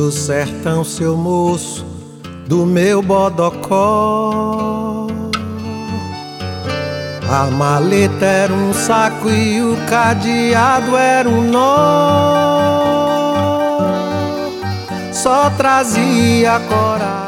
do sertão, seu moço, do meu bodocó. A maleta era um saco e o cadeado era um nó. Só trazia coragem